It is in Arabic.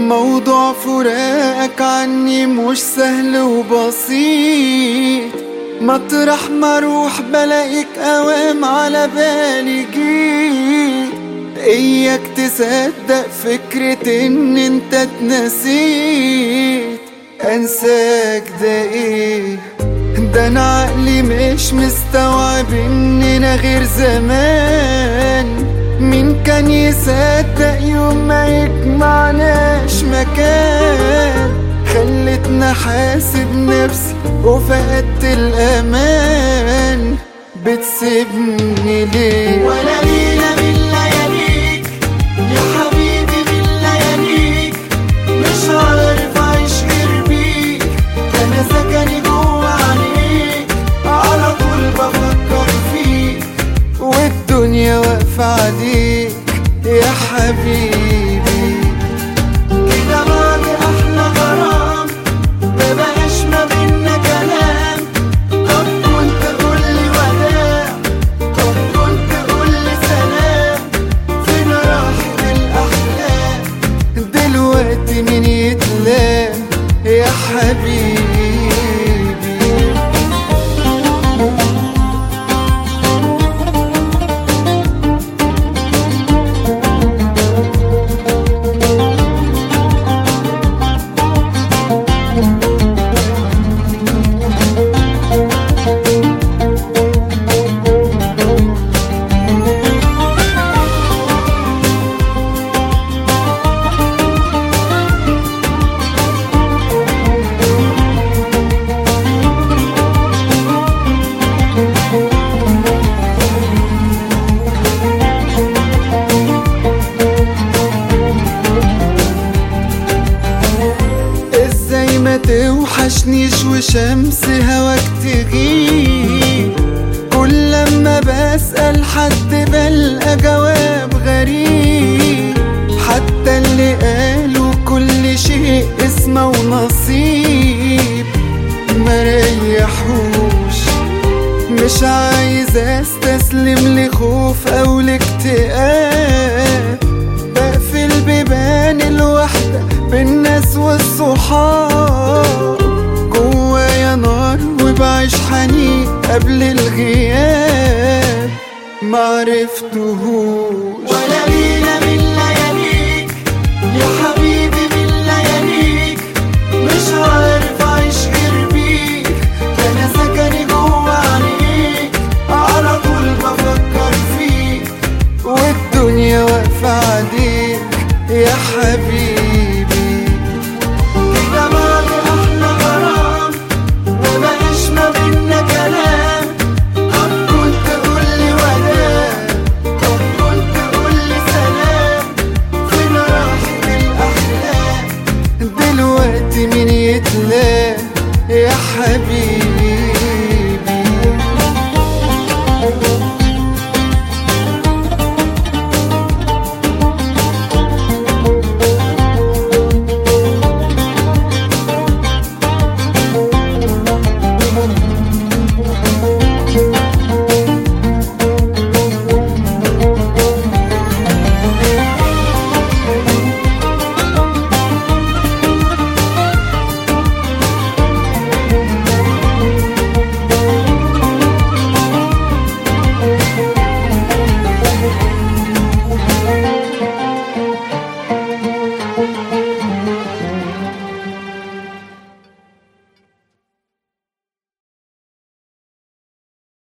موضوع فراقك عني مش سهل وبسيط، مطرح ما اروح بلاقيك اوام على بالي جيت. اياك تصدق فكرة ان انت اتنسيت، انساك ده ايه؟ ده انا عقلي مش مستوعب اننا غير زمان. مين كان يصدق يوم ما يجمعناش مكان؟ خلتنا حاسب نفسي وفقدت الامان. بتسيبني ليه ولا ليلة من لياليك يا حبيبي من لياليك؟ مش عارف اعيش غير بيك، انا سكني جوا عينيك، على طول بفكر فيك، والدنيا واقفة عليك يا حبيبي. كده بعد احلى غرام مبقاش ما بينا كلام. طب كنت قولي وداع، طب كنت قولي سلام، فين راحت الاحلام؟ دلوقتي مين يتلام يا حبيبي؟ ما توحشنيش وشمس هواك تغيب، كل لما بسأل حد بلقى جواب غريب. حتى اللي قالوا كل شيء اسمه ونصيب مريحوش. مش عايز استسلم لخوف او لاكتئاب، بقفل بيبان الوحدة بالناس والصحاب. جوايا نار وبعيش حنين قبل الغياب، معرفتهوش. ولا ليلة من لياليك يا حبيبي من لياليك، مش عارف اعيش غير بيك، انا سكني جوا عينيك، على طول بفكر فيك، والدنيا واقفة عليك يا حبيبي.